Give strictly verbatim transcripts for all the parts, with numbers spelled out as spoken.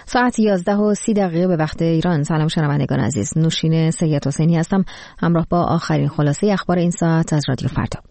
ساعت یازده و سی دقیقه به وقت ایران. سلام شنوندگان عزیز، نوشین سید حسینی هستم همراه با آخرین خلاصه اخبار این ساعت از رادیو فردا.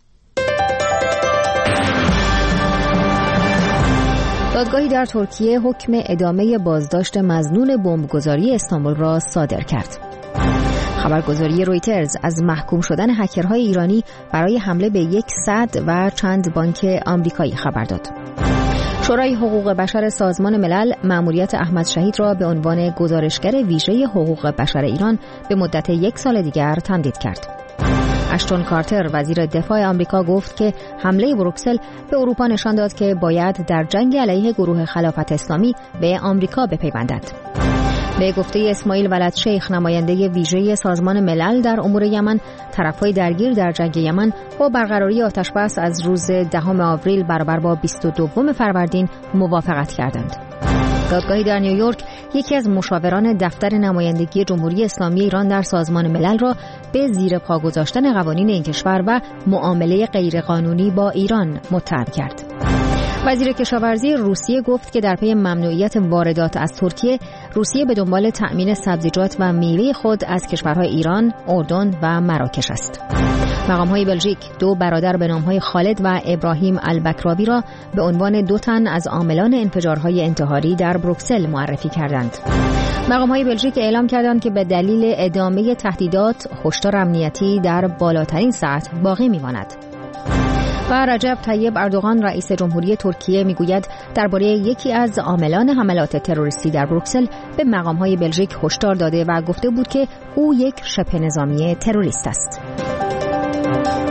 دادگاهی در ترکیه حکم ادامه بازداشت مظنون بمبگذاری استانبول را صادر کرد. خبرگزاری رویترز از محکوم شدن هکرهای ایرانی برای حمله به یک صد و چند بانک آمریکایی خبر داد. شورای حقوق بشر سازمان ملل مأموریت احمد شهید را به عنوان گزارشگر ویژه حقوق بشر ایران به مدت یک سال دیگر تمدید کرد. اشتون کارتر وزیر دفاع آمریکا گفت که حمله بروکسل به اروپا نشان داد که باید در جنگ علیه گروه خلافت اسلامی به آمریکا بپیوندد. به گفته اسماعیل ولد شیخ نماینده ویژه سازمان ملل در امور یمن، طرفهای درگیر در جنگ یمن با برقراری آتشبس از روز دهم آوریل برابر با بیست و دوم فروردین موافقت کردند. دادگاهی در نیویورک یکی از مشاوران دفتر نمایندگی جمهوری اسلامی ایران در سازمان ملل را به زیر پا گذاشتن قوانین این کشور و معامله غیرقانونی با ایران متهم کرد. وزیر کشاورزی روسیه گفت که در پی ممنوعیت واردات از ترکیه، روسیه به دنبال تأمین سبزیجات و میوه خود از کشورهای ایران، اردن و مراکش است. مقام‌های بلژیک دو برادر به نام‌های خالد و ابراهیم البکراوی را به عنوان دو تن از عاملان انفجارهای انتحاری در بروکسل معرفی کردند. مقام‌های بلژیک اعلام کردند که به دلیل ادامه تهدیدات، هشدار امنیتی در بالاترین سطح باقی می‌ماند. و رجب طیب اردوغان رئیس جمهوری ترکیه میگوید درباره یکی از عاملان حملات تروریستی در بروکسل به مقام‌های بلژیک هشدار داده و گفته بود که او یک شبه نظامی تروریست است.